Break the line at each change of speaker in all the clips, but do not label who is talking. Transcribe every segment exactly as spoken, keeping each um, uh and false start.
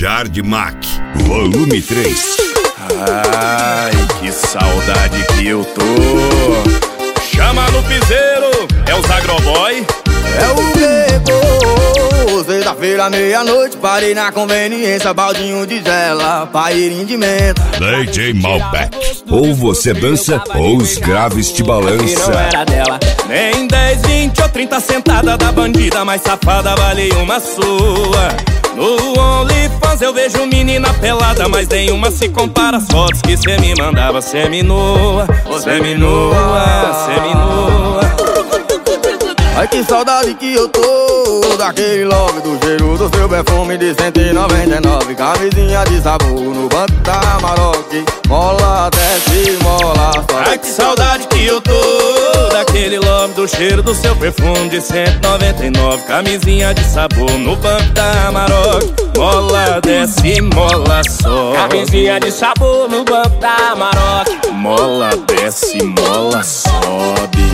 Jardmac, volume três.
Ai, que saudade que eu tô. Chama no piseiro, é os agroboy.
É o Bebo, sexta-feira, meia-noite, parei na conveniência, baldinho de gela, pairinho de menta.
D J Malbec, ou você dança, ou os graves te balança.
Não era dela, nem dez, vinte ou trinta sentada da bandida mais safada, vale uma sua. No OnlyFans eu vejo menina pelada, mas nenhuma se compara às fotos que cê me mandava. Semi-nua, semi-nua, semi-nua.
Ai, que saudade que eu tô daquele love, do cheiro do seu perfume de cento e noventa e nove. Camisinha de sabor no banco da Maroc, mola, desce, mola, sobe.
Ai, que saudade que eu tô daquele love, do cheiro do seu perfume de cento e noventa e nove. Camisinha de sabor no banco da Maroc, mola, desce, mola, sobe.
Camisinha de sabor no banco da Maroc,
mola, desce, mola, sobe.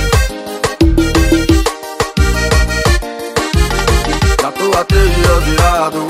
Já tô há três dias virado,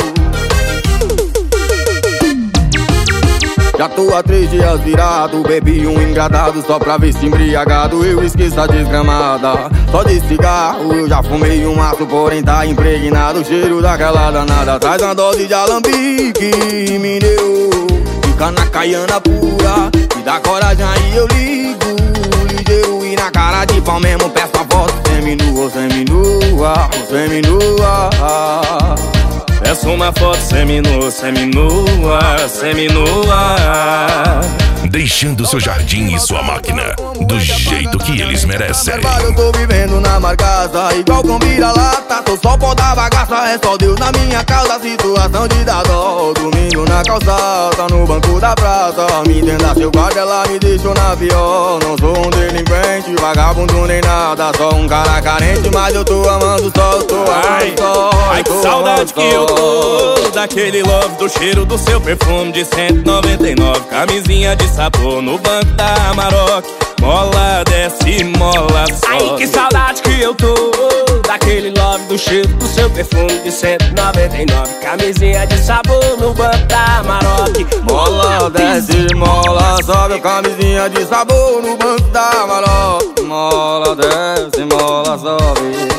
já tô há três dias virado. Bebi um engradado só pra ver se embriagado eu esqueço a desgramada. Só de cigarro eu já fumei um maço, porém tá impregnado o cheiro daquela danada. Traz uma dose de alambique, me deu, fica na caiana pura, me dá coragem aí eu ligo, ligeiro e na cara de pau mesmo peço a foto. Seminua, seminua, seminua.
Peço uma foto seminua, seminua, seminua.
Deixando seu jardim e sua máquina do jeito que eles merecem.
Eu tô vivendo na marcaça, igual com vira-lata. Tô só pó da bagaça, é só Deus na minha causa. Situação de dar dó, domingo na calçada, no banco da praça. Me entenda, seu guarda, ela me deixou na pior. Não sou um delinquente, vagabundo nem nada, só um cara carente, mas eu tô amando só, tô amando só.
Ai, que saudade que eu tô daquele love, do cheiro do seu perfume de cento e noventa e nove. Camisinha de sabor no banco da Maroc, mola, desce, mola, sobe.
ai, que saudade que eu tô daquele love, do cheiro do seu perfume de cento e noventa e nove. Camisinha de sabor no banco da Maroc,
mola, desce, mola, sobe. Camisinha de sabor no banco da Maroc, mola, desce, mola, sobe.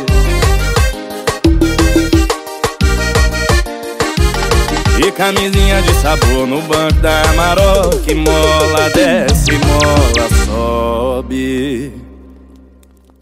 E camisinha de sabor no banco da Maroc, mola, desce, mola, sobe.